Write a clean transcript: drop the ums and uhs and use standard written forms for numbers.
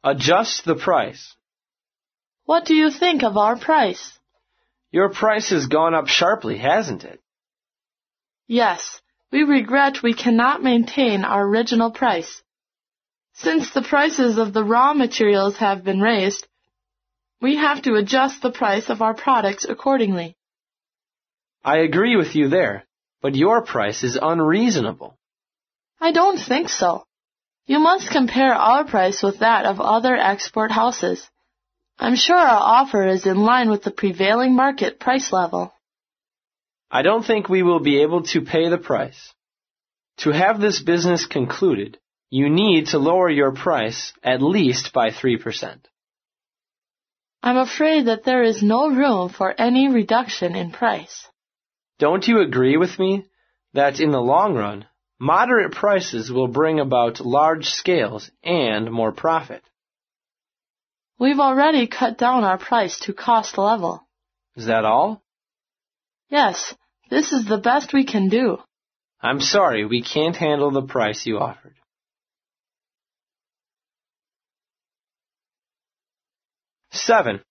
Adjust the price. What do you think of our price? Your price has gone up sharply, hasn't it? Yes, we regret we cannot maintain our original price. Since the prices of the raw materials have been raised, we have to adjust the price of our products accordingly. I agree with you there, but your price is unreasonable. I don't think so. You must compare our price with that of other export houses. I'm sure our offer is in line with the prevailing market price level. I don't think we will be able to pay the price. To have this business concluded, you need to lower your price at least by 3%. I'm afraid that there is no room for any reduction in price. Don't you agree with me that in the long run, moderate prices will bring about large scales and more profit? We've already cut down our price to cost level. Is that all? Yes, this is the best we can do. I'm sorry, we can't handle the price you offered. Seven.